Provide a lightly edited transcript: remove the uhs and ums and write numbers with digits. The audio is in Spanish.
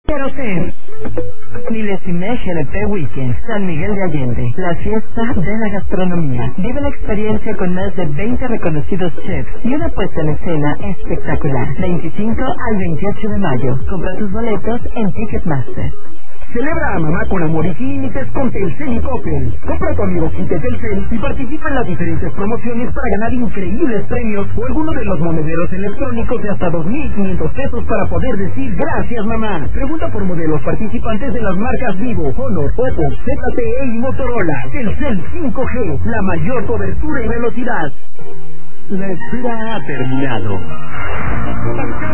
Quiero ser Milesimesh LP Weekend, San Miguel de Allende, la fiesta de la gastronomía. Vive la experiencia con más de 20 reconocidos chefs y una puesta en escena espectacular. 25 al 28 de mayo. Compra tus boletos en Ticketmaster. Celebra a mamá con amor y sin límites con Telcel y Coppel. Compra a tu amigo kit de Telcel y participa en las diferentes promociones para ganar increíbles premios o alguno de los monederos electrónicos de hasta 2,500 pesos para poder decir gracias mamá. Pregunta por modelos participantes de las marcas Vivo, Honor, Oppo, ZTE y Motorola. Telcel 5G, la mayor cobertura y velocidad. La espera ha terminado.